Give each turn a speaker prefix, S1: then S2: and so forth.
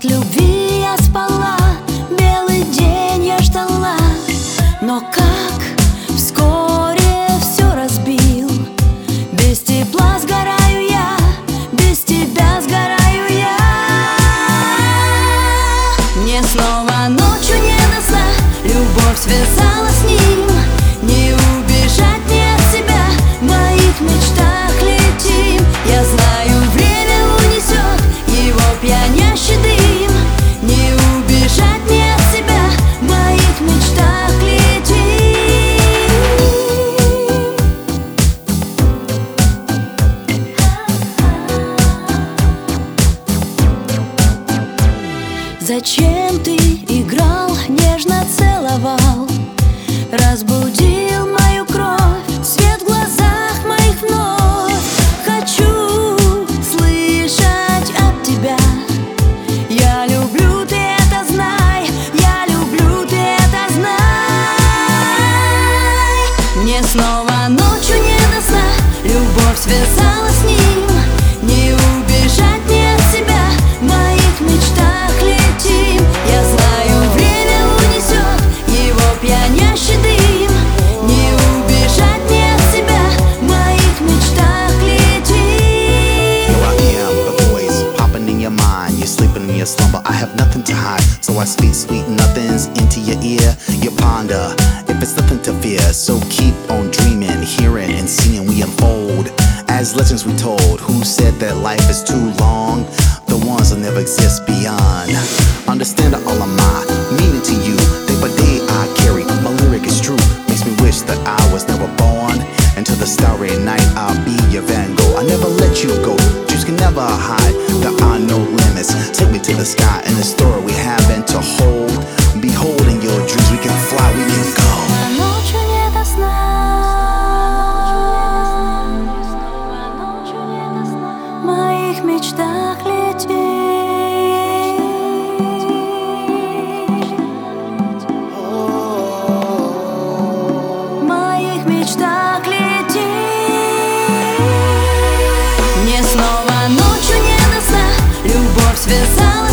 S1: любви я спала, белый день я ждала, но как вскоре все разбил. Без тепла сгораю я, без тебя сгораю я. Мне снова ночью не до сна, любовь связала с ним. Не убежать мне от себя, в моих мечтах летим. Я знаю, время унесет его пьянящий дым. Не убежать мне от себя, в моих мечтах летим. Зачем ты играл, нежно целовал, разбудил мою кровь, свет в глазах моих вновь. Хочу слышать от тебя: я люблю, ты это знай, я люблю, ты это знай. Мне снова ночью не до сна, любовь связала с ним. Не убежать мне от себя, в моих мечтах летим. Я знаю, время унесет его пьянящий дым. Не убежать мне от себя, в моих мечтах летим.
S2: Here I am, the voice popping in your mind. You're sleeping in your slumber, I have nothing to hide. So I speak sweet nothings into your ear. You ponder if it's nothing to fear. So keep on dreaming, hearing and seeing we unfold as legends we told. Who said that life is too long? The ones that never exist beyond. Understand all of my meaning to you. Day by day I carry my lyric is true. Makes me wish that I was never born. Until the starry night I'll be your Van Gogh. I never let you go, dreams can never hide. There are no limits, take me to the sky. And the story we have and to hold. Beholding your dreams, we can fly, we can go.
S1: Ночью не до сна, в моих мечтах летим. В моих мечтах летим. Мне снова ночью не до сна, любовь связала